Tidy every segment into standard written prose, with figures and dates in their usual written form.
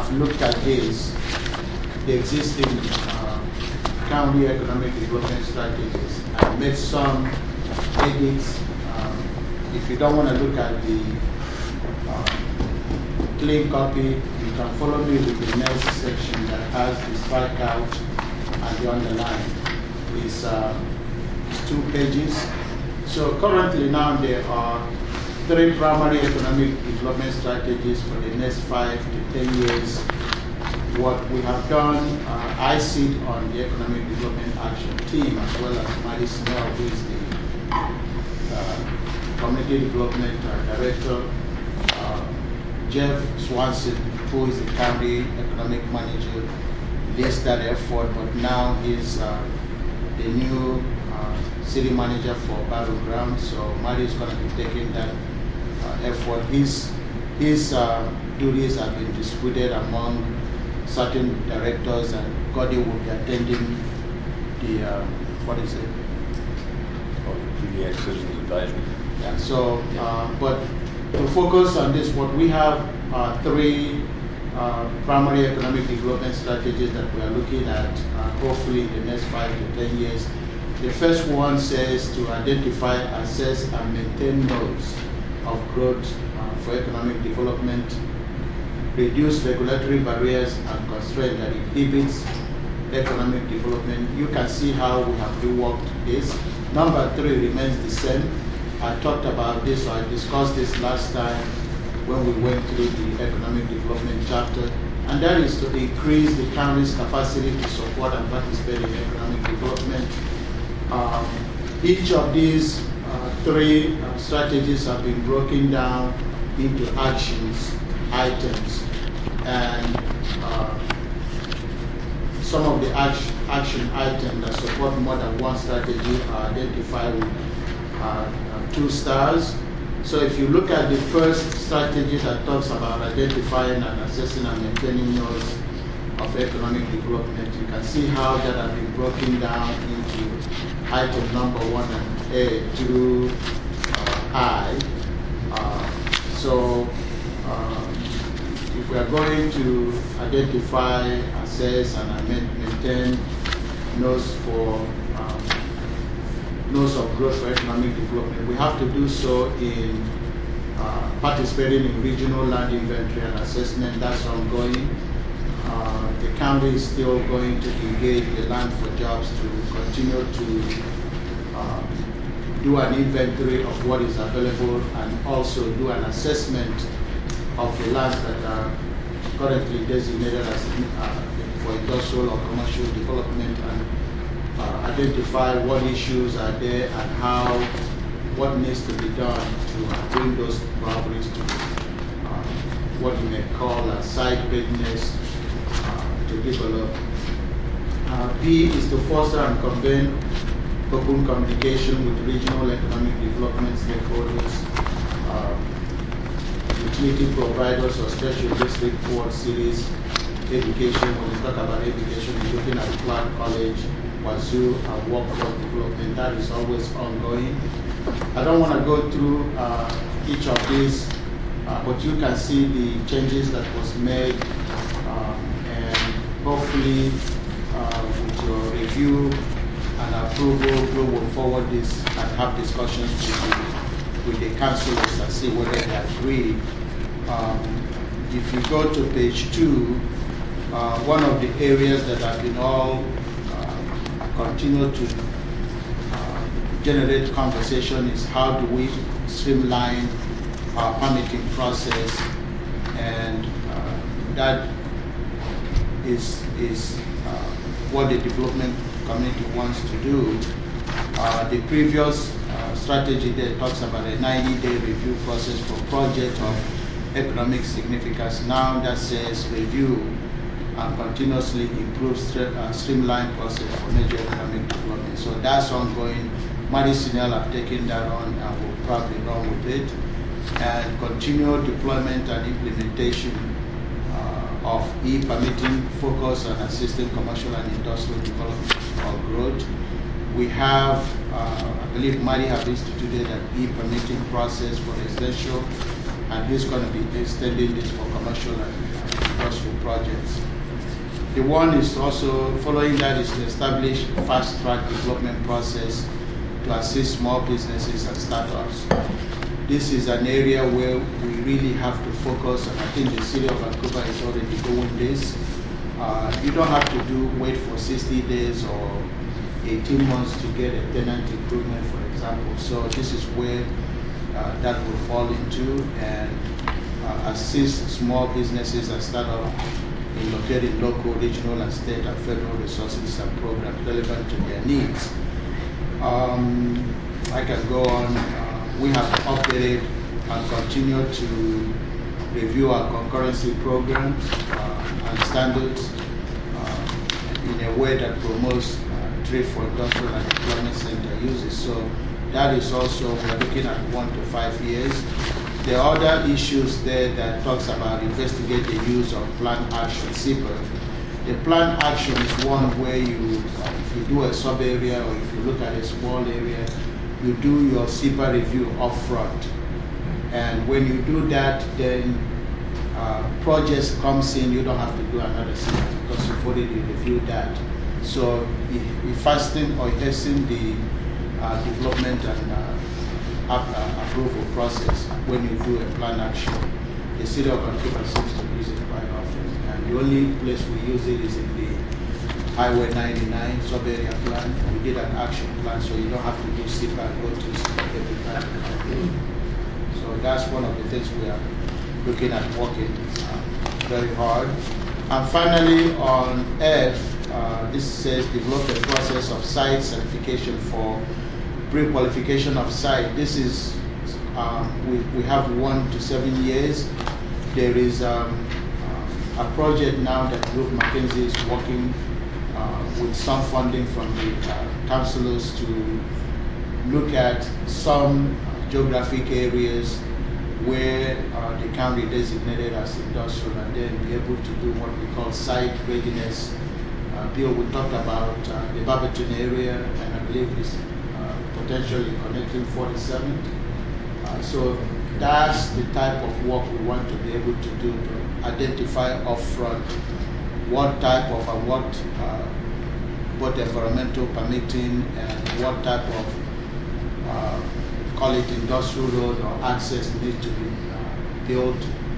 have looked at this, the existing county economic development strategies, and made some edits. If you don't want to look at the clean copy, you can follow me with the next section that has the strikeout and the underline. It's 2 pages. So currently now there are 3 primary economic development strategies for the next 5 to 10 years. What we have done, I sit on the Economic Development Action Team, as well as Mary Snell, who is the Community Development Director, Jeff Swanson, who is the County Economic Manager, leads that effort, but now he's the new City Manager for Battleground, so Mary is going to be taking that effort. His duties have been distributed among certain directors, and Cody will be attending the, PDX Citizens Advisory. Yeah, so, but to focus on this, what we have 3 primary economic development strategies that we are looking at, hopefully in the next 5 to 10 years. The first one says to identify, assess, and maintain nodes of growth for economic development, reduce regulatory barriers and constraints that inhibits economic development. You can see how we have reworked this. Number 3 remains the same. I talked about this, or I discussed this last time when we went through the economic development chapter, and that is to increase the county's capacity to support and participate in economic development. Each of these 3 strategies have been broken down into actions, items, and some of the action items that support more than one strategy are identified with 2 stars. So if you look at the first strategy that talks about identifying and assessing and maintaining nodes of economic development, you can see how that has been broken down into item number 1 and A through I. So if we are going to identify, assess, and maintain nodes for nodes of growth for economic development, we have to do so in participating in regional land inventory and assessment. That's ongoing. The county is still going to engage the Land for Jobs to continue to do an inventory of what is available and also do an assessment of the lands that are currently designated as for industrial or commercial development, and identify what issues are there and how, what needs to be done to bring those properties to what you may call a site readiness to develop. B is to foster and convene open communication with regional economic development stakeholders, utility providers or special district board cities, education. When we talk about education, we're looking at Clark College, Wazoo, and workforce development. That is always ongoing. I don't want to go through each of these, but you can see the changes that was made, and hopefully with your review and approval, we will forward this and have discussions with the councillors and see whether they agree. If you go to page 2, one of the areas that have been all continue to generate conversation is how do we streamline our permitting process, and that is what the development community wants to do. The previous strategy there talks about a 90-day review process for projects of economic significance. Now that says review and continuously improve streamlined process for major economic development. So that's ongoing. Mary Snell have taken that on and will probably run with it. And continue deployment and implementation of e-permitting, focus on assisting commercial and industrial development or growth. We have, I believe Mary have instituted an e-permitting process for residential, and he's going to be extending this for commercial and industrial projects. The one is also, following that, is to establish a fast-track development process to assist small businesses and startups. This is an area where we really have to focus, and I think the city of Vancouver is already doing this. You don't have to wait for 60 days or 18 months to get a tenant improvement, for example. So this is where that will fall into, and assist small businesses and startups in locating local, regional, and state and federal resources and programs relevant to their needs. I can go on. We have updated and continue to review our concurrency programs and standards in a way that promotes trade for industrial and employment center uses. So that is also, we're looking at 1 to 5 years. There are other issues there that talks about investigate the use of planned action, SIPA. The planned action is one where you, if you do a sub-area or if you look at a small area, you do your SIPA review upfront. And when you do that, then projects comes in, you don't have to do another SIPA because you've already reviewed that. So if fasting or hasten the development and approval process when you do a plan action. The city of Vancouver seems to use it quite often. And the only place we use it is in the Highway 99 sub-area plan. We did an action plan, so you don't have to do SIPA and go to SIPA every time. So that's one of the things we are looking at working very hard. And finally, on F, this says develop a process of site certification for pre-qualification of site. This is, we have 1 to 7 years. There is a project now that Group McKinsey is working with some funding from the councillors to look at some geographic areas where the county designated as industrial, and then be able to do what we call site readiness. Bill, we talked about the Barberton area, and I believe it's potentially connecting 47th. So that's the type of work we want to be able to do, to identify upfront what type of both environmental permitting and what type of call it industrial road or access needs to be built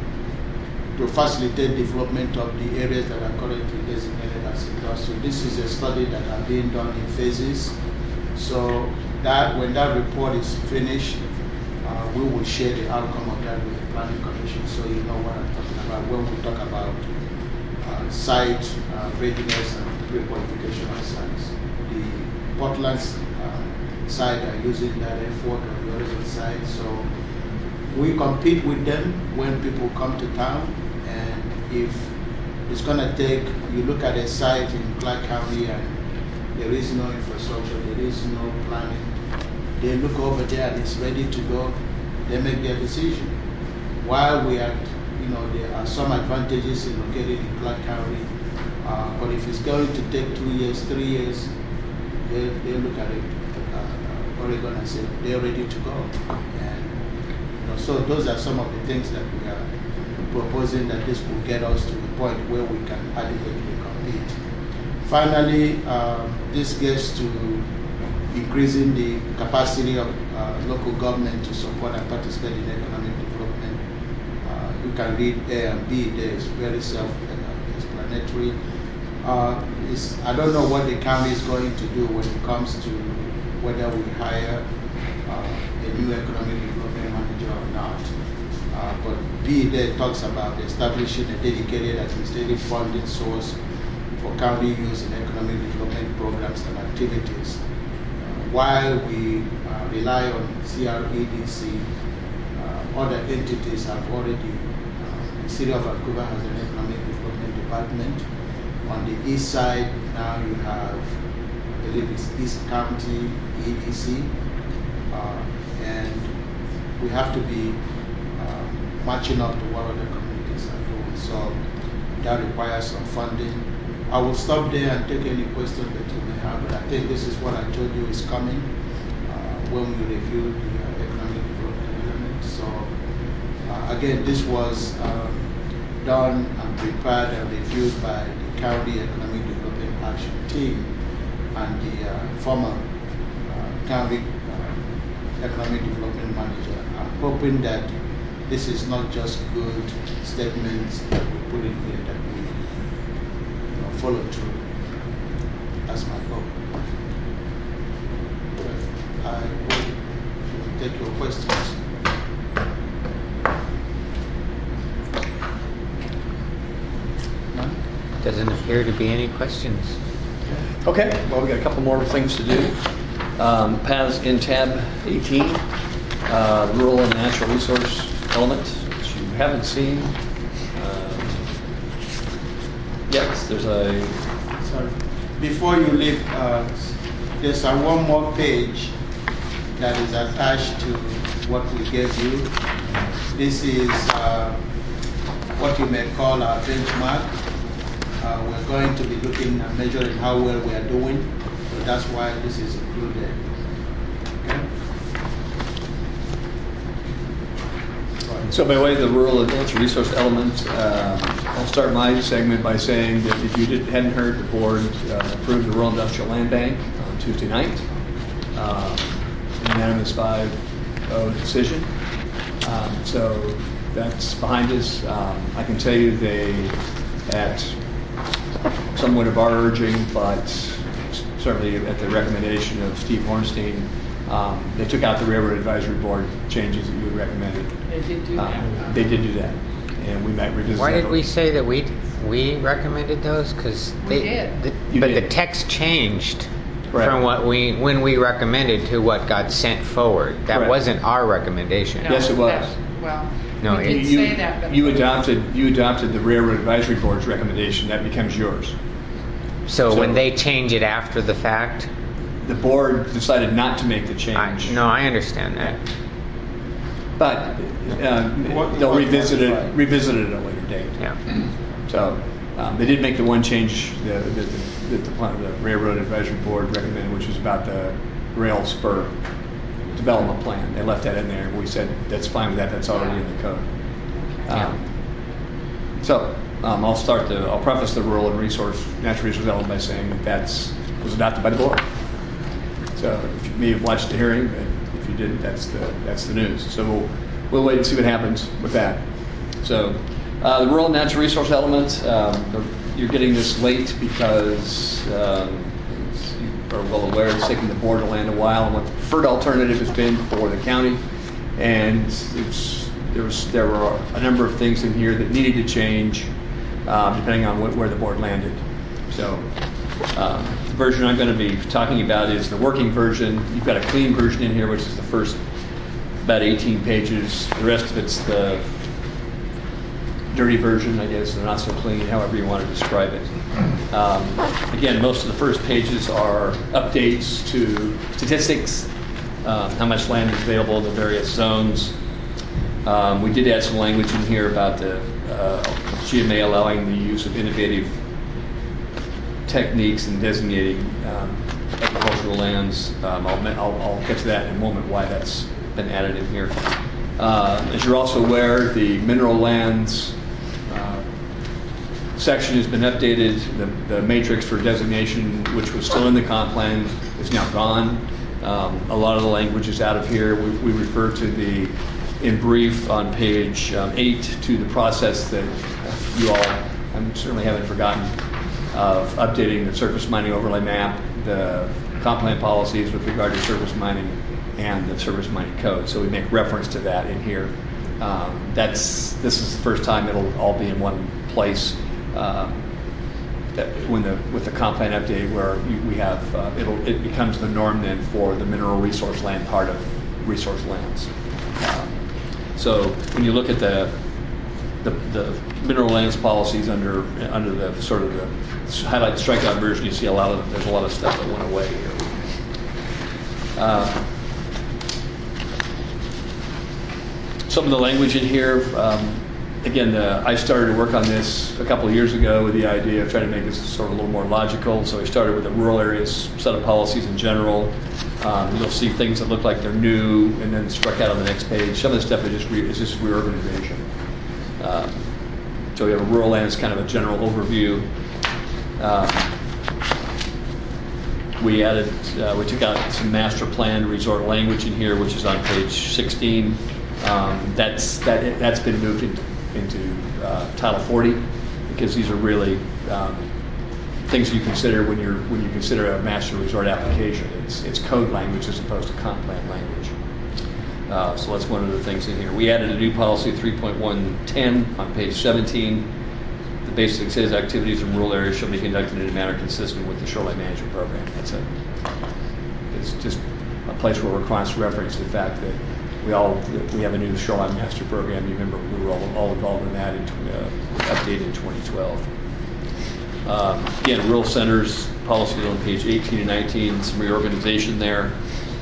to facilitate development of the areas that are currently designated as industrial. This is a study that are being done in phases. So that when that report is finished, we will share the outcome of that with the Planning Commission, so you know what I'm talking about when we talk about site readiness and pre-qualification of sites. The Portland side are using that effort on the Oregon side, so we compete with them when people come to town, and if it's going to take, you look at a site in Clark County and there is no infrastructure, there is no planning, they look over there and it's ready to go, they make their decision. While we are, there are some advantages in locating in Clark County, but if it's going to take 2 years, 3 years, they look at it, Oregon, and say they're ready to go. And so those are some of the things that we are proposing, that this will get us to the point where we can adequately compete. Finally, this gets to increasing the capacity of local government to support and participate in economic development. You can read A and B there, it's very self-explanatory. I don't know what the county is going to do when it comes to whether we hire a new economic development manager or not. But B there talks about establishing a dedicated administrative funding source for county use in economic development programs and activities. While we rely on CREDC, other entities have already, the city of Vancouver has an economic development department. On the east side, now you have, I believe it's East County EDC, and we have to be matching up to what other communities are doing. So that requires some funding. I will stop there and take any questions that you may have, but I think this is what I told you is coming when we review the economic development element. So again, this was done and prepared and reviewed by the County Economic Development Action Team and the former County Economic Development Manager. I'm hoping that this is not just good statements that we put in here, that we follow through. That's my hope. I will take your questions. None? Doesn't appear to be any questions. Okay, well, we got a couple more things to do. Paths in tab 18, rural and natural resource element, which you haven't seen. Yes, there's a... Sorry. Before you leave, there's one more page that is attached to what we gave you. This is what you may call our benchmark. We're going to be looking and measuring how well we are doing. So that's why this is included. Okay? So by way of the rural and natural resource element, I'll start my segment by saying that if you hadn't heard, the board approved the Rural Industrial Land Bank on Tuesday night. Unanimous 5-0 decision. So that's behind us. I can tell you they, at somewhat of our urging, but certainly at the recommendation of Steve Hornstein, they took out the Railroad Advisory Board changes that you had recommended. They did do that. They did do that, and we might revisit Why that. did we say that we recommended those? Because We did. But did. the text changed Right. from when we recommended to what got sent forward. That Correct. wasn't our recommendation. No, Yes, it was. Well, No, we did say that, but You adopted the Railroad Advisory Board's recommendation. That becomes yours. So when So- they change it after the fact, The board decided not to make the change. no, I understand that. But they'll revisit it at a later date. Yeah. So they did make the one change that the Railroad Advisory Board recommended, which was about the rail spur development plan. They left that in there, and we said that's fine with that. That's already in the code. I'll preface the rural and natural resource element by saying that was adopted by the board. So you may have watched the hearing, but if you didn't, that's the news. So we'll wait and see what happens with that. So the rural and natural resource element, you're getting this late because you are well aware it's taken the board to land a while on what the preferred alternative has been for the county, and there were a number of things in here that needed to change depending on where the board landed. So the version I'm going to be talking about is the working version. You've got a clean version in here, which is the first about 18 pages. The rest of it's the dirty version, I guess, the not so clean, however you want to describe it. Again, most of the first pages are updates to statistics, how much land is available in the various zones. We did add some language in here about the GMA allowing the use of innovative techniques in designating agricultural lands. I'll get to that in a moment, why that's been added in here. As you're also aware, the mineral lands section has been updated. The matrix for designation, which was still in the comp plan, is now gone. A lot of the language is out of here. We refer to in brief on page 8 to the process that you all, I certainly haven't forgotten, of updating the surface mining overlay map, the comp plan policies with regard to surface mining, and the surface mining code. So we make reference to that in here. This is the first time it'll all be in one place. With the comp plan update, where we have it becomes the norm then for the mineral resource land part of resource lands. So when you look at the mineral lands policies under the sort of the highlight strikeout version, you see there's a lot of stuff that went away here. Some of the language in here, again, I started to work on this a couple of years ago with the idea of trying to make this sort of a little more logical. So we started with the rural areas set of policies in general. You'll see things that look like they're new and then struck out on the next page. Some of the stuff is just reorganization. So we have a rural land as kind of a general overview. We took out some master plan resort language in here, which is on page 16. That's been moved into Title 40 because these are really things you consider when you consider a master resort application. It's code language as opposed to comp plan language. So that's one of the things in here. We added a new policy 3.110 on page 17. The basic says activities in rural areas shall be conducted in a manner consistent with the shoreline management program. It's just a place where we're constantly referencing the fact that we have a new shoreline master program. You remember we were all involved in that, updated in 2012. Again, rural centers policy on page 18 and 19, some reorganization there.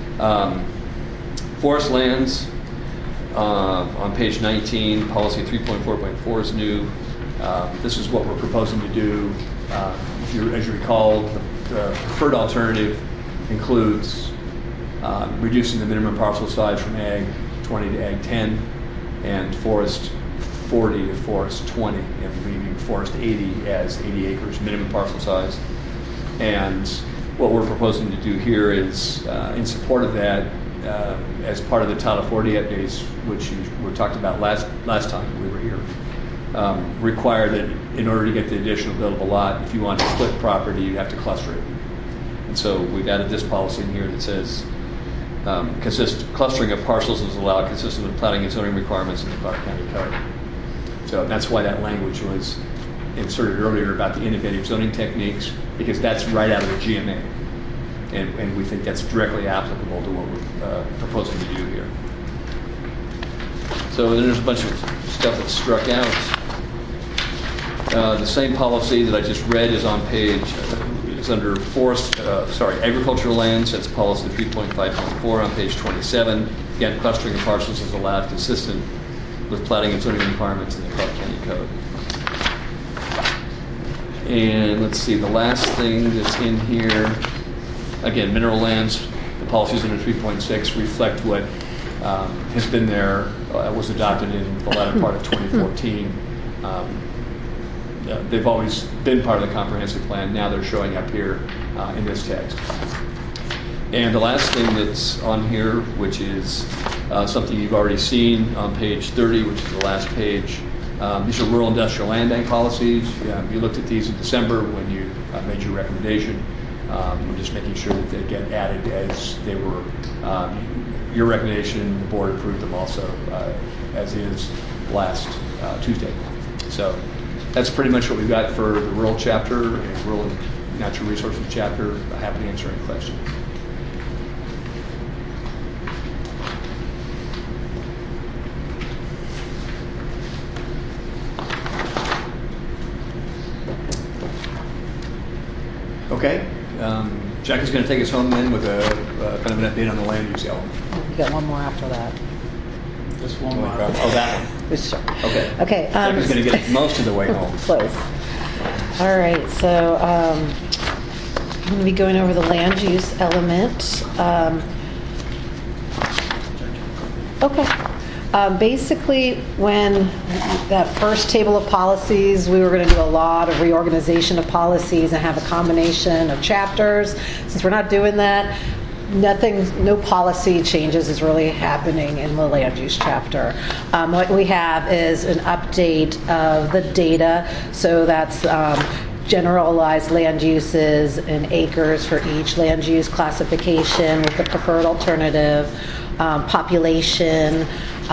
Forest lands on page 19, policy 3.4.4 is new. This is what we're proposing to do. As you recall, the preferred alternative includes reducing the minimum parcel size from Ag 20 to Ag 10 and Forest 40 to Forest 20 and leaving Forest 80 as 80 acres minimum parcel size. And what we're proposing to do here is, in support of that, as part of the Title 40 updates, which we talked about last time we were here, require that in order to get the additional buildable lot, if you want to split property, you have to cluster it. And so we've added this policy in here that says clustering of parcels is allowed consistent with planning and zoning requirements in the Clark County Code. So that's why that language was inserted earlier about the innovative zoning techniques, because that's right out of the GMA. And we think that's directly applicable to what we're proposing to do here. So then there's a bunch of stuff that's struck out. The same policy that I just read is on page, is under agricultural lands. That's policy 3.5.4 on page 27. Again, clustering of parcels is allowed consistent with planning and zoning requirements in the Clark County Code. And let's see, the last thing that's in here, again, mineral lands, the policies under 3.6 reflect what has been there, was adopted in the latter part of 2014. They've always been part of the comprehensive plan. Now they're showing up here in this text. And the last thing that's on here, which is something you've already seen on page 30, which is the last page, these are rural industrial land bank policies. You looked at these in December when you made your recommendation. We're just making sure that they get added as they were. Your recommendation, the board approved them also as is last Tuesday. So that's pretty much what we've got for the rural chapter and rural and natural resources chapter. Happy to answer any questions. Okay. Jackie's going to take us home then with a kind of an update on the land use element. You got one more after that. Just one more. Oh, that one. Sure. Okay. Okay. Jackie's going to get most of the way home. Close. All right. So I'm going to be going over the land use element. Okay. Basically, when that first table of policies, we were going to do a lot of reorganization of policies and have a combination of chapters. Since we're not doing that, no policy changes is really happening in the land use chapter. What we have is an update of the data. So that's generalized land uses in acres for each land use classification with the preferred alternative, population,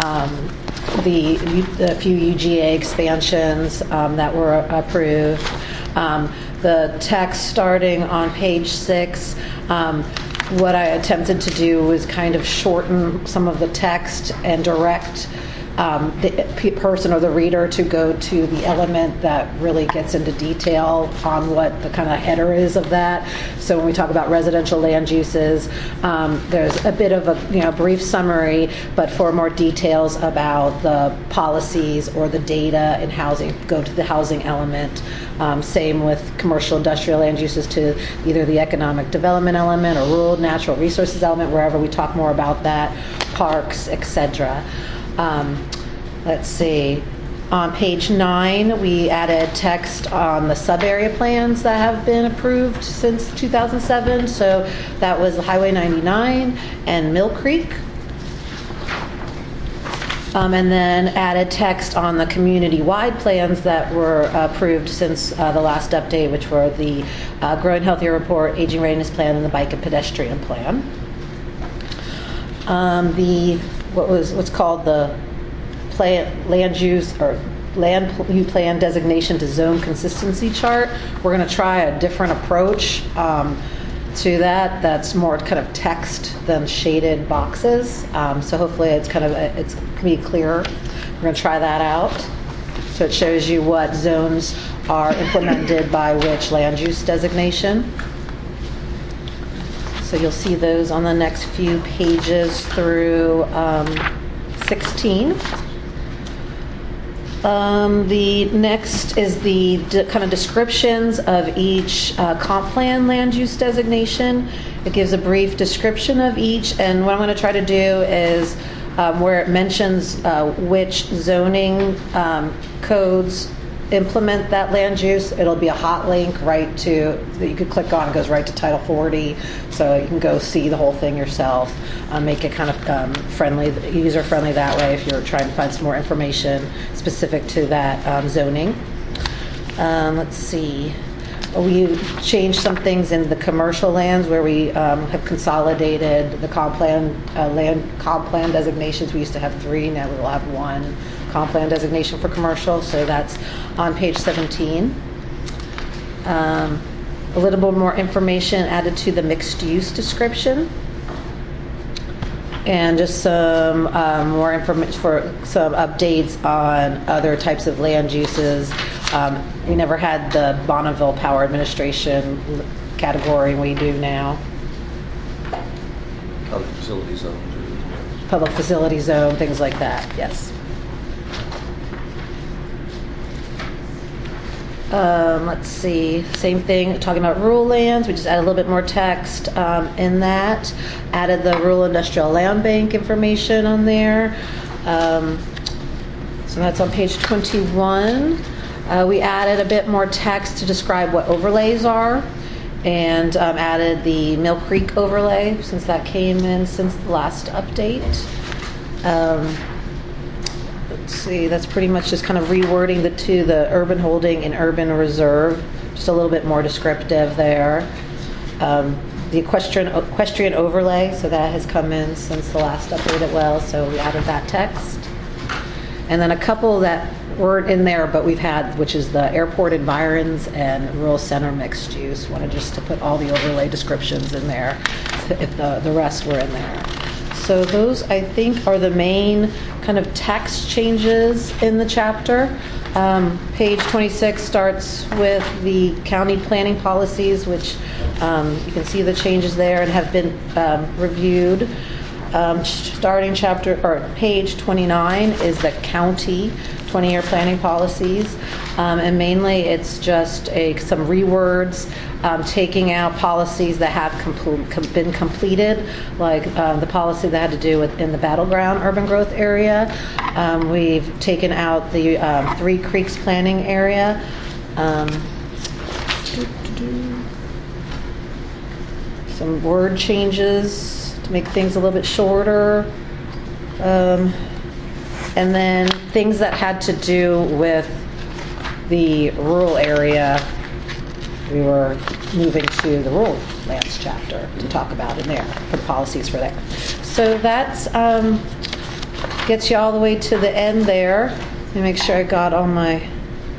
the few UGA expansions that were approved. The text starting on page 6, what I attempted to do was kind of shorten some of the text and direct the person or the reader to go to the element that really gets into detail on what the kind of header is of that. So when we talk about residential land uses, there's a bit of a brief summary, but for more details about the policies or the data in housing, go to the housing element. Same with commercial industrial land uses to either the economic development element or rural natural resources element, wherever we talk more about that, parks, etc. Let's see. On page 9, we added text on the sub-area plans that have been approved since 2007. So that was Highway 99 and Mill Creek. And then added text on the community-wide plans that were approved since the last update, which were the Growing Healthier Report, Aging Readiness Plan, and the Bike and Pedestrian Plan. What's called the land use plan designation to zone consistency chart. We're going to try a different approach to that. That's more kind of text than shaded boxes. So hopefully it's can be clearer. We're going to try that out. So it shows you what zones are implemented by which land use designation. So you'll see those on the next few pages through 16. The next is the kind of descriptions of each comp plan land use designation. It gives a brief description of each, and what I'm going to try to do is where it mentions which zoning codes implement that land use, it'll be a hot link right to that you could click on. It goes right to Title 40, so you can go see the whole thing yourself. Make it kind of friendly, user friendly that way if you're trying to find some more information specific to that zoning. Let's see. We changed some things in the commercial lands where we have consolidated the comp plan designations. We used to have 3, now we will have 1 comp plan designation for commercial, so that's on page 17. A little bit more information added to the mixed use description, and just some more information for some updates on other types of land uses. We never had the Bonneville Power Administration category, we do now. Public facility zones. Public facility zone, things like that, yes. Let's see, same thing, talking about rural lands, we just added a little bit more text in that. Added the Rural Industrial Land Bank information on there. So that's on page 21. We added a bit more text to describe what overlays are, and added the Mill Creek overlay since that came in since the last update. Let's see, that's pretty much just kind of rewording the urban holding and urban reserve, just a little bit more descriptive there. The equestrian overlay, so that has come in since the last update as well, so we added that text. And then a couple that weren't in there but we've had, which is the airport environs and rural center mixed use. Wanted just to put all the overlay descriptions in there if the rest were in there. So those, I think, are the main kind of text changes in the chapter. Page 26 starts with the county planning policies, which you can see the changes there and have been reviewed. Starting page 29 is the county 20-year planning policies, and mainly it's just some rewords, taking out policies that have been completed, like the policy that had to do with in the battleground urban growth area. We've taken out the Three Creeks planning area. Some word changes to make things a little bit shorter. And then things that had to do with the rural area, we were moving to the rural lands chapter to talk about in there for the policies for there. So that's gets you all the way to the end there. Let me make sure I got all my.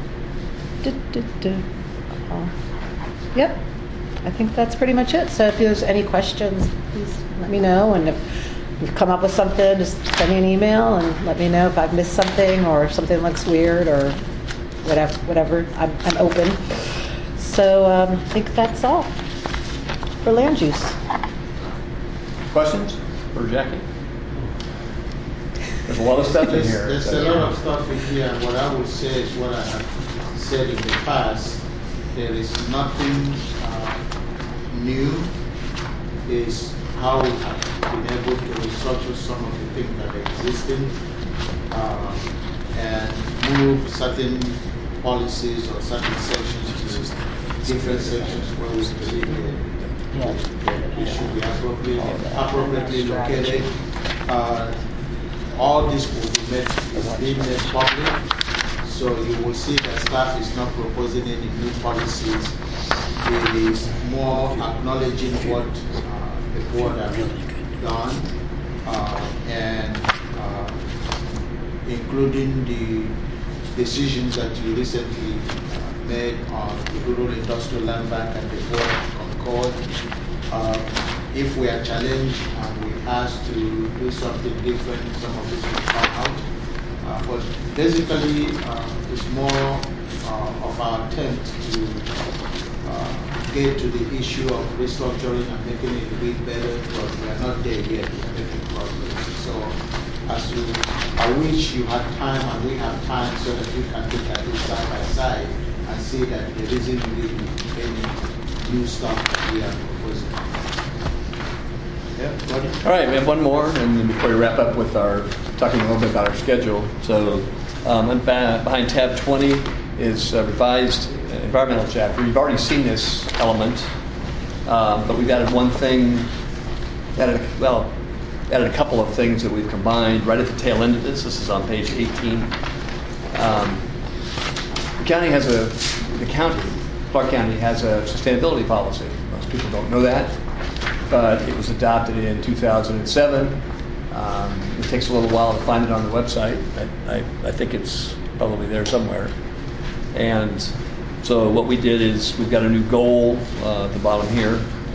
Yep, I think that's pretty much it. So if there's any questions, please let me know, and if you've come up with something, just send me an email and let me know if I've missed something or if something looks weird or whatever. I'm open. So I think that's all for land use. Questions for Jackie? There's a lot of stuff in here. There's a lot of stuff in here. What I would say is what I have said in the past. There is nothing new. Is how we have been able to restructure some of the things that are existing. and move certain policies or certain sections to different sections where we believe they should be appropriately located. All this will be being made public. So you will see that staff is not proposing any new policies. It is more acknowledging what the board has done and including the decisions that you recently made on the Rural Industrial Land Bank and the board concord. If we are challenged and we asked to do something different, some of this will come out. But basically, it's more of our attempt to get to the issue of restructuring and making it read better, but we are not there yet. We are making progress. So, I wish you had time and we have time so that we can look at it side by side and see that there isn't really any new stuff that we are proposing. Yeah, All right, we have one more, and then before we wrap up with talking a little bit about our schedule. So behind tab 20 is revised environmental chapter. You've already seen this element, but we've added one thing, added a couple of things that we've combined right at the tail end of this. This is on page 18. Clark County has a sustainability policy. Most people don't know that, but it was adopted in 2007. It takes a little while to find it on the website. I think it's probably there somewhere. And so what we did is we've got a new goal at the bottom here,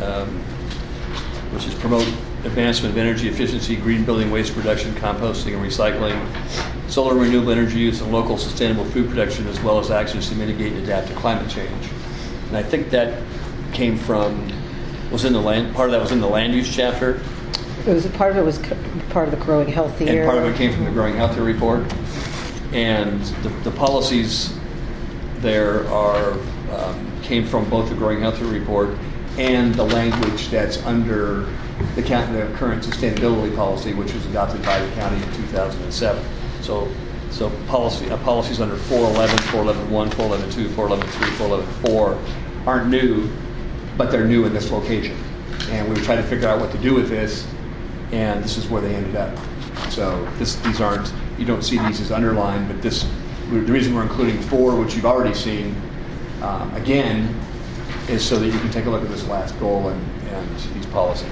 which is promote advancement of energy efficiency, green building, waste reduction, composting, and recycling, solar renewable energy use, and local sustainable food production, as well as actions to mitigate and adapt to climate change. And I think that came from, part of that was in the land use chapter. Part of it was part of the Growing Healthier. And part of it came from the Growing Healthier report. And the policies there came from both the Growing Healthier report and the language that's under the current sustainability policy, which was adopted by the county in 2007. So policies under 411, 411.1, 411.2, 411.3, 411.4 aren't new, but they're new in this location. And we were trying to figure out what to do with this, and this is where they ended up. So these aren't, you don't see these as underlined, but the reason we're including 4, which you've already seen, again, is so that you can take a look at this last goal and these policies.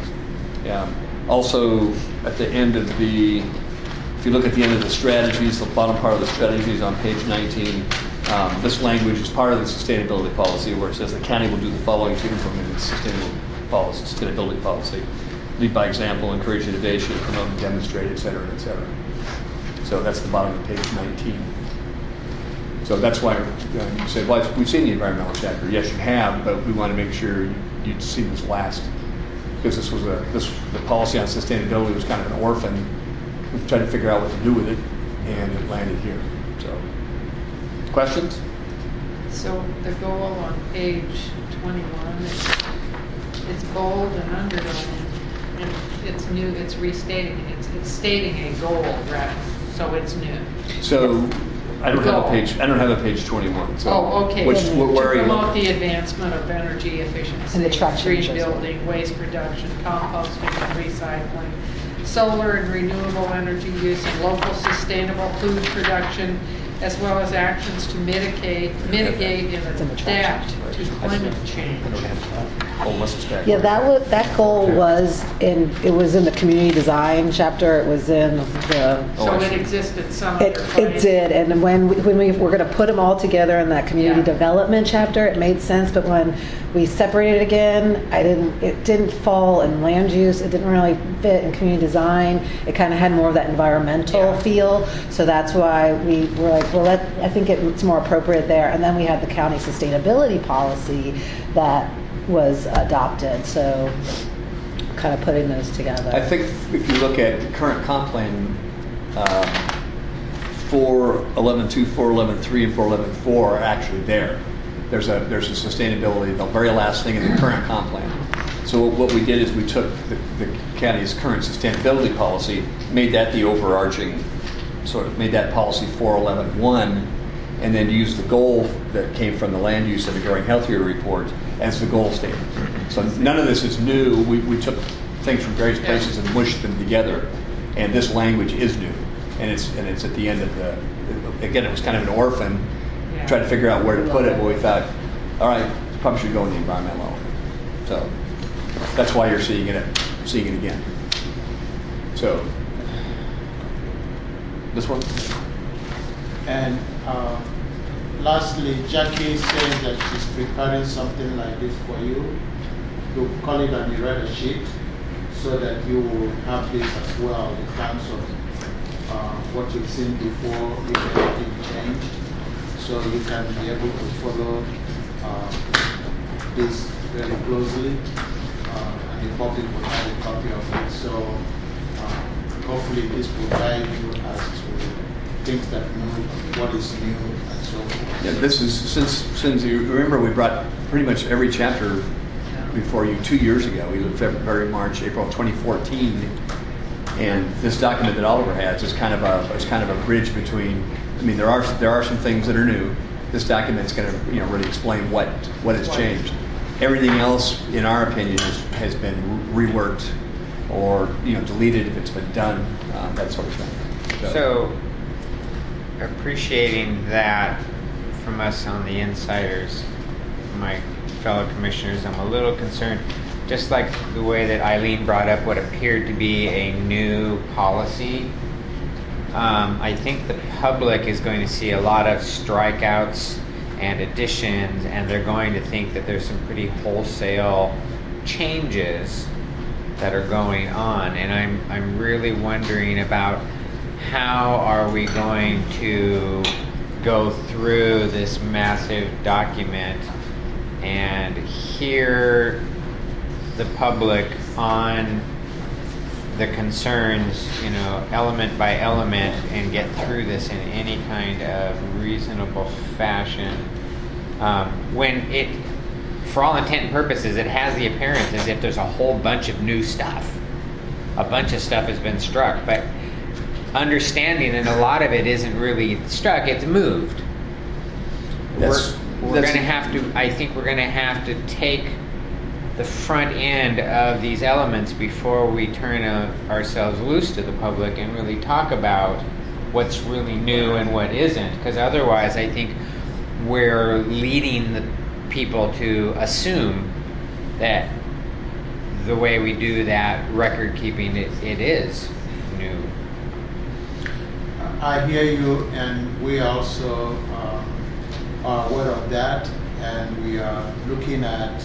Also, at the end of if you look at the end of the strategies, the bottom part of the strategies on page 19, this language is part of the sustainability policy where it says the county will do the following to implement its sustainability policy. Lead by example, encourage innovation, promote and demonstrate, et cetera, et cetera. So that's the bottom of page 19. So that's why you said, well, we've seen the environmental chapter. Yes, you have, but we want to make sure you'd see this last, because the policy on sustainability was kind of an orphan. We've tried to figure out what to do with it, and it landed here. So, questions? So the goal on page 21, it's bold and underlined, and it's new. It's restating. It's stating a goal, right? So it's new. So. I don't have a page 21. So okay. Where to are you promote looking? the advancement of energy efficiency, and the green building, waste reduction, composting, and recycling, solar and renewable energy use, and local sustainable food production, as well as actions to mitigate and adapt to climate change. Yeah, that goal was in the community design chapter. It was in the. So it existed some. It did, and when we were going to put them all together in that community development chapter, it made sense. But when we separated it again, it didn't fall in land use. It didn't really fit in community design. It kind of had more of that environmental feel. So that's why we were like, well, I think it's more appropriate there. And then we had the county sustainability policy that was adopted, so kind of putting those together. I think if you look at the current comp plan, 411.2, 411.3, and 411.4 are actually there. There's a sustainability, the very last thing in the current comp plan. So what we did is we took the county's current sustainability policy, made that the overarching sort of made that policy 411.1, and then used the goal that came from the land use and the growing healthier report as the goal statement. So none of this is new. We took things from various places and mushed them together, and this language is new, and it's at the end of the. Again, it was kind of an orphan. Yeah. Tried to figure out where to put it, but we thought, all right, probably should go in the environmental element. So that's why you're seeing it again. So this one. And lastly, Jackie says that she's preparing something like this for you. You call it on the errata sheet so that you will have this as well in terms of what you've seen before, if anything changed. So you can be able to follow this very closely, and the public will have a copy of it. So hopefully this will guide you as to things that move, what is new, and so forth. Yeah, this is since you remember we brought pretty much every chapter before you 2 years ago. We did February, March, April of 2014, and this document that Oliver has is kind of a bridge between. I mean, there are some things that are new. This document's going to really explain what has changed. Everything else, in our opinion, has been reworked or deleted if it's been done, that sort of thing. So, appreciating that from us on the insiders, my fellow commissioners, I'm a little concerned, just like the way that Eileen brought up what appeared to be a new policy. I think the public is going to see a lot of strikeouts and additions, and they're going to think that there's some pretty wholesale changes that are going on, and I'm really wondering about how are we going to go through this massive document and hear the public on the concerns, element by element, and get through this in any kind of reasonable fashion. When it, for all intent and purposes, it has the appearance as if there's a whole bunch of new stuff. A bunch of stuff has been struck, but understanding that a lot of it isn't really struck, it's moved. We're going to have to, I think we're going to have to take the front end of these elements before we turn ourselves loose to the public and really talk about what's really new and what isn't, because otherwise I think we're leading the people to assume that the way we do that record keeping, it is new. I hear you, and we also are aware of that, and we are looking at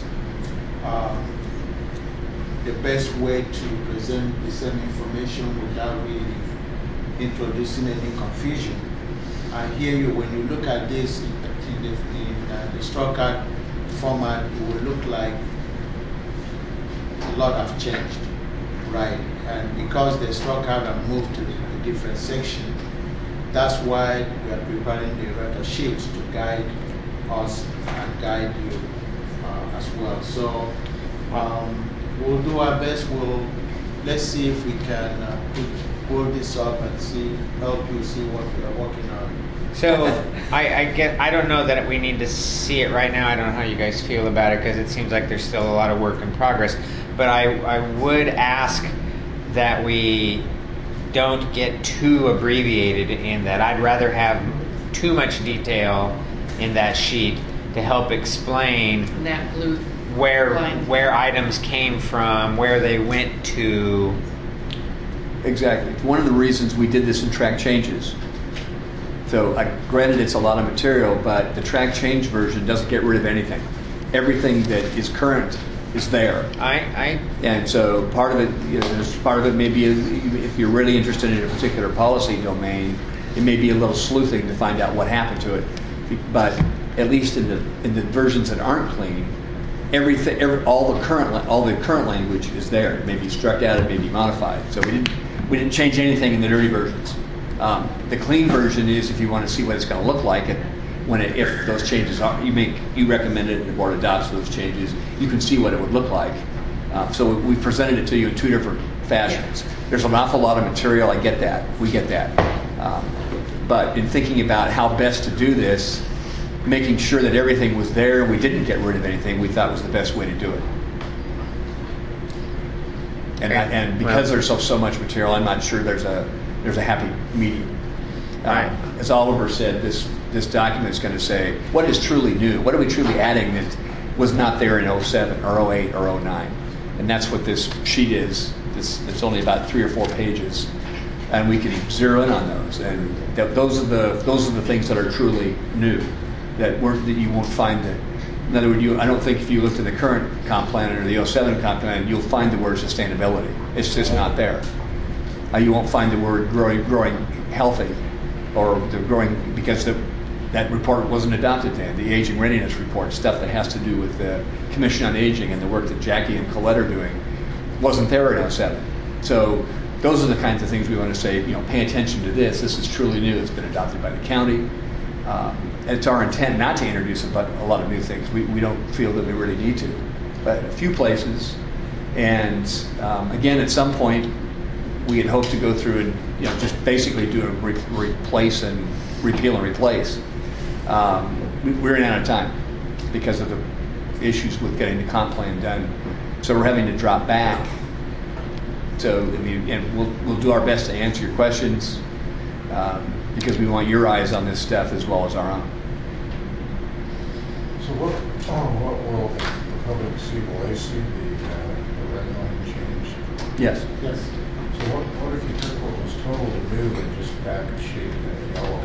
the best way to present the same information without really introducing any confusion. I hear you. When you look at this in the straw card format, it will look like a lot have changed, right? And because the straw card are moved to a different section, that's why we are preparing the errata sheets to guide us and guide you as well. So we'll do our best. Let's see if we can pull this up and help you see what we are working on. So I don't know that we need to see it right now. I don't know how you guys feel about it, because it seems like there's still a lot of work in progress. But I would ask that we don't get too abbreviated in that. I'd rather have too much detail in that sheet to help explain That blue where items came from, where they went to. Exactly. One of the reasons we did this in track changes. So granted, it's a lot of material, but the track change version doesn't get rid of anything. Everything that is current is there. And so part of it, part of it may be, if you're really interested in a particular policy domain, it may be a little sleuthing to find out what happened to it. But at least in the versions that aren't clean, all the current language is there. It may be struck out, it may be modified. So we didn't change anything in the dirty versions. The clean version is if you want to see what it's going to look like, and if those changes are you recommend it and the board adopts those changes, you can see what it would look like. So we presented it to you in two different fashions. There's an awful lot of material. I get that. We get that. But in thinking about how best to do this, making sure that everything was there, we didn't get rid of anything, we thought was the best way to do it. And because there's so much material, I'm not sure there's a happy medium. Right. As Oliver said, this document is going to say what is truly new, what are we truly adding that was not there in 07 or 08 or 09, and that's what this sheet is. It's only about 3 or 4 pages, and we can zero in on those. And those are the things that are truly new that you won't find that. In other words, I don't think if you looked at the current comp plan or the 07 comp plan, you'll find the word sustainability. It's just not there. You won't find the word growing healthy, or the growing, because that report wasn't adopted then. The aging readiness report, stuff that has to do with the Commission on Aging and the work that Jackie and Colette are doing, wasn't there in 07. So those are the kinds of things we want to say, pay attention to this. This is truly new. It's been adopted by the county. It's our intent not to introduce a lot of new things. We don't feel that we really need to, but a few places. And again, at some point, we had hoped to go through and just basically do a replace and repeal and replace. We ran out of time because of the issues with getting the comp plan done. So we're having to drop back. So and we'll do our best to answer your questions because we want your eyes on this stuff as well as our own. So what will the public see? Will they see the red line changed? Yes. Yes. So what if you took what was totally new and just back shaded in yellow?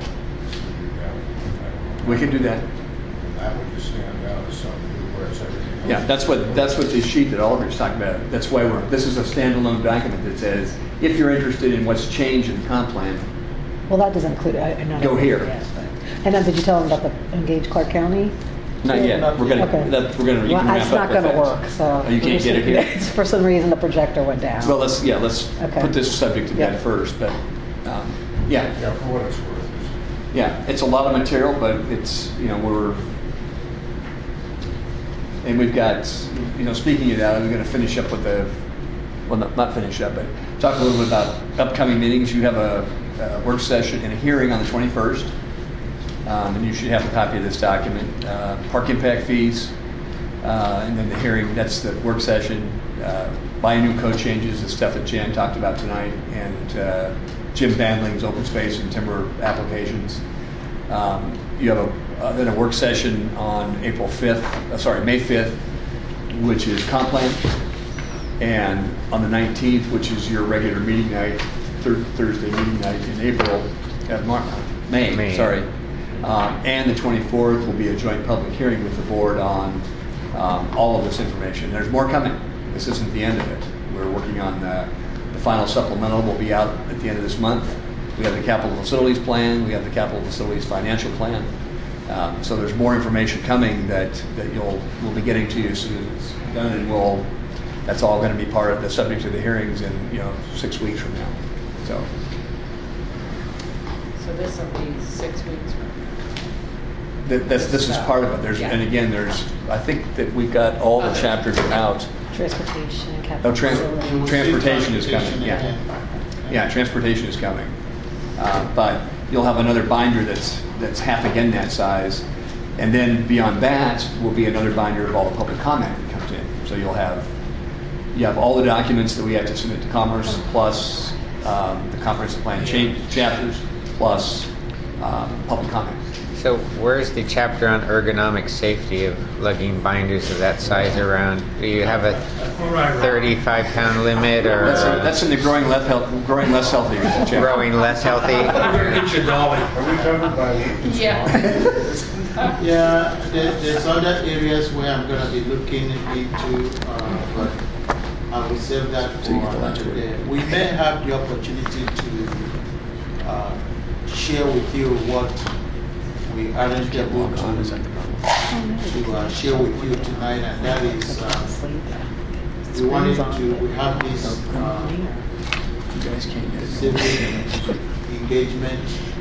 We can do that. And that would just stand out as something new, whereas everything else. Yeah, that's what the sheet that Oliver's talking about. That's why this is a standalone document that says if you're interested in what's changed in the comp plan, Well, that doesn't include, Go here. Yes, but, and then did you tell them about the Engage Clark County? not yet. We're gonna Okay. you can Well, wrap it's up not with going to that. work, so. Oh, you can't get it here? For some reason, the projector went down. Well, let's Okay. put this subject to bed Yeah. first. But yeah, Yeah, for what it's worth. yeah, it's a lot of material, but it's and we've got speaking of that, I'm going to finish up with not finish up, but talk a little bit about upcoming meetings. You have a work session and a hearing on the 21st, and you should have a copy of this document. Park impact fees, and then the hearing. That's the work session. Biennial code changes, the stuff that Jan talked about tonight, and Jim Bandling's open space and timber applications. You have then a work session on May 5th, which is comp plan, and on the 19th, which is your regular meeting night, Thursday meeting night in May. Sorry, and the 24th will be a joint public hearing with the board on all of this information. There's more coming. This isn't the end of it. We're working on the final supplemental. Will be out at the end of this month. We have the capital facilities plan. We have the capital facilities financial plan. So there's more information coming that we'll be getting to you as soon as it's done, and that's all going to be part of the subject of the hearings in 6 weeks from now. So this will be 6 weeks from this is part of it. And again, I think that we've got all the chapters out. Transportation, capital. Transportation is coming. Yeah, transportation is coming. But you'll have another binder that's half again that size, and then beyond that will be another binder of all the public comment that comes in. So you have all the documents that we have to submit to Commerce, plus the comprehensive plan chapters, plus public comment. So where's the chapter on ergonomic safety of lugging binders of that size around? Do you have a 35-pound limit, or That's in the growing less healthy chapter. growing less healthy? Get your dolly. Are we covered by Lucas? Yeah. Yeah, there's other areas where I'm going to be looking into, but I will save that for another day. We may have the opportunity to share with you what we aren't able to share with you tonight, and that is we have this civic engagement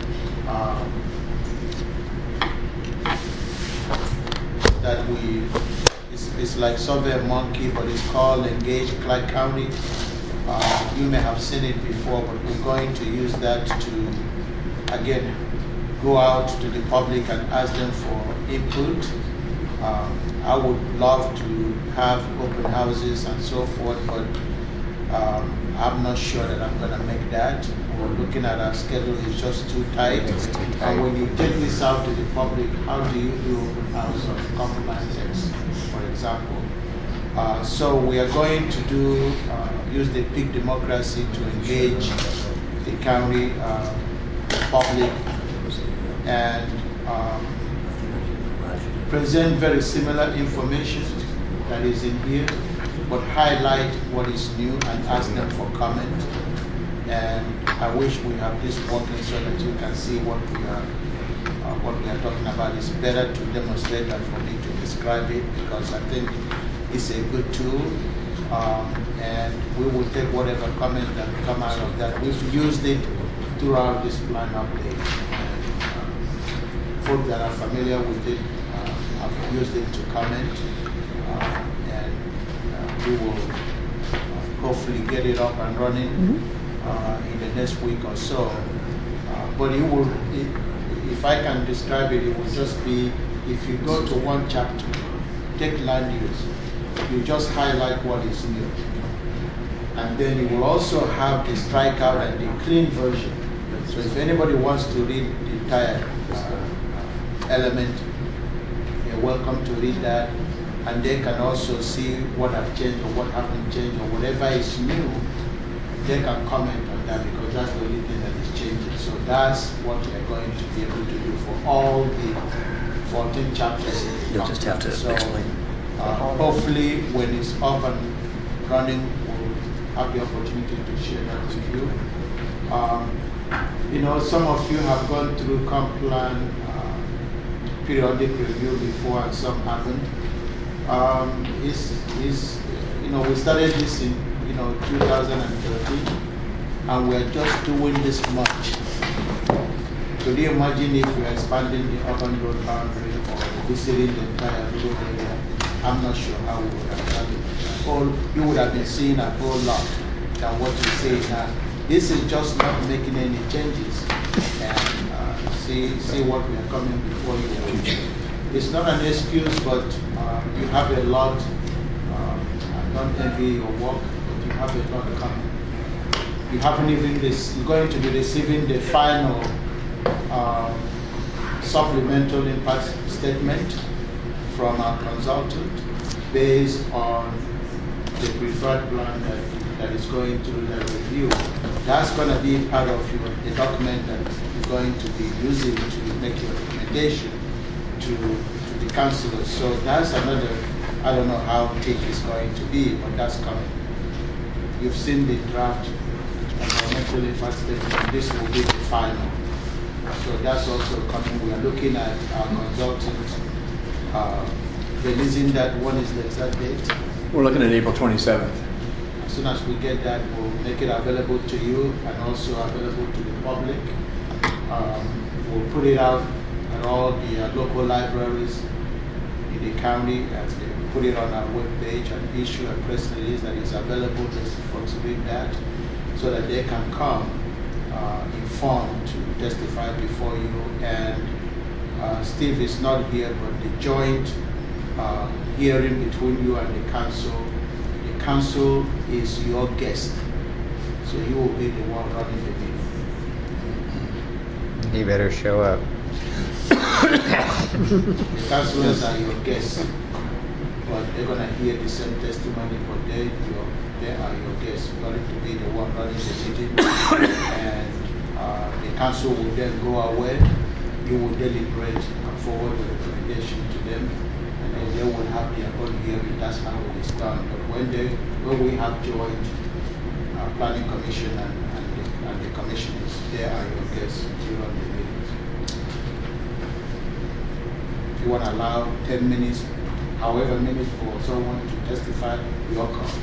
that it's like Survey Monkey, but it's called Engage Clark County. You may have seen it before, but we're going to use that to again, go out to the public and ask them for input. I would love to have open houses and so forth, but I'm not sure that I'm going to make that. We're looking at our schedule, it's just too tight. And when you take this out to the public, how do you do open house of compromises, for example? So we are going to use the peak democracy to engage the county public and present very similar information that is in here, but highlight what is new and ask them for comment. And I wish we have this working so that you can see what we are talking about. It's better to demonstrate than for me to describe it, because I think it's a good tool. And we will take whatever comment that come out of that. We've used it throughout this plan update. And folks that are familiar with it have used it to comment. And we will hopefully get it up and running in the next week or so. But if I can describe it, it will just be, if you go to one chapter, take land use, you just highlight what is new. And then you will also have the strikeout and the clean version. So if anybody wants to read the entire element, you're welcome to read that. And they can also see what have changed or what haven't changed or whatever is new. They can comment on that, because that's the only thing that is changing. So that's what we're going to be able to do for all the 14 chapters. You'll just have to explain. Hopefully, when it's up and running, we'll have the opportunity to share that with you. You know, some of you have gone through comp plan periodic review before, and some haven't. You know, we started this in 2013, and we're just doing this much. Could you imagine if we're expanding the urban road boundary or visiting the entire rural area? I'm not sure how we would have done it. You would have been seeing a whole lot than what you see now. This is just not making any changes, and see what we are coming before you. It's not an excuse, but you have a lot. I don't envy your work, but you have a lot coming. You haven't even you're going to be receiving the final supplemental impact statement from our consultant based on the preferred plan that is going through the review. That's going to be part of the document that you're going to be using to make your recommendation to the councillors. So that's another, I don't know how thick it's going to be, but that's coming. You've seen the draft environmental impact statement. This will be the final. So that's also coming. We are looking at our consultants releasing that. One is the exact date. We're looking at April 27th. As soon as we get that, we'll make it available to you and also available to the public. We'll put it out at all the local libraries in the county, as they put it on our webpage, and issue a press release that is available just for folks to read that, so that they can come informed to testify before you. And Steve is not here, but the joint hearing between you and the council is your guest. So you will be the one running the meeting. He better show up. The councillors are your guests, but they're going to hear the same testimony, but they are your guests. You're going to be the one running the meeting, and the council will then go away. You will deliberate and forward the recommendation to them, and then they will have their own hearing. That's how it is done. But when we have joined planning commission and the commissioners, they are your guests to run the meetings. If you want to allow 10 minutes, however minutes for someone to testify, you're welcome.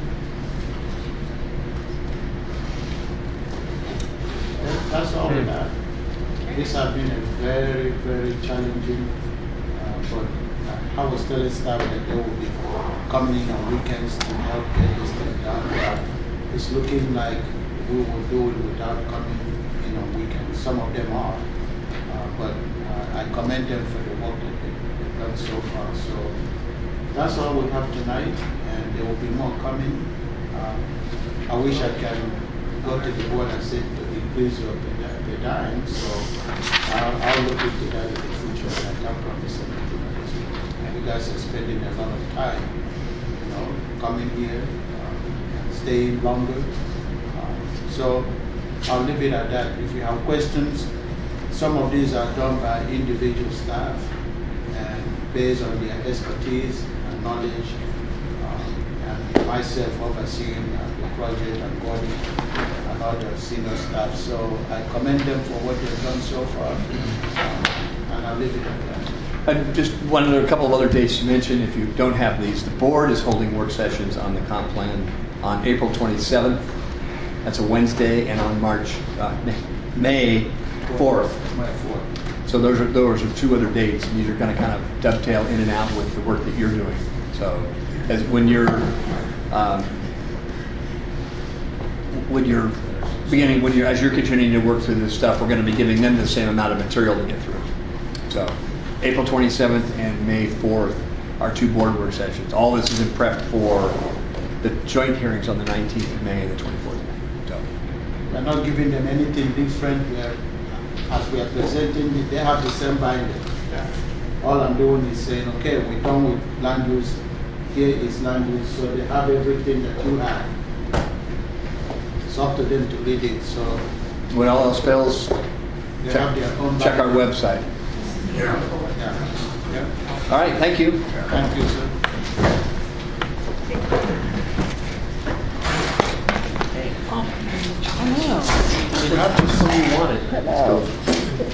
That's all we have. This has been a very, very challenging, but I was telling staff that they will be coming in on weekends to help get this thing done. But it's looking like we will do it without coming in on weekends. some of them are. But I commend them for the work that they've done so far. So that's all we have tonight, and there will be more coming. I wish I can go to the board and say to increase the dime, so I'll look into that in the future. I can't promise anything at this point. And you guys are spending a lot of time, coming here, staying longer. So I'll leave it at that. If you have questions, some of these are done by individual staff and based on their expertise and knowledge, and myself overseeing the project and Gordon and other senior staff. So I commend them for what they've done so far, and I'll leave it at that. And just a couple of other dates to mention, if you don't have these. The board is holding work sessions on the comp plan on April 27th. That's a Wednesday, and on May 4th. May 4th. So those are two other dates, and these are going to kind of dovetail in and out with the work that you're doing. So as when you're as you're continuing to work through this stuff, we're going to be giving them the same amount of material to get through. So April 27th and May 4th are two board work sessions. All this is in prep for the joint hearings on the 19th of May and the 24th of May. So We're not giving them anything different. As we are presenting it, they have the same binder. All I'm doing is saying, okay, we're done with land use. Here is land use, so they have everything that you have. It's up to them to read it. So when all else fails, they have their own check our binder. website. Yeah. All right, thank you. Thank you, sir. I know. We have to see what it. Hello.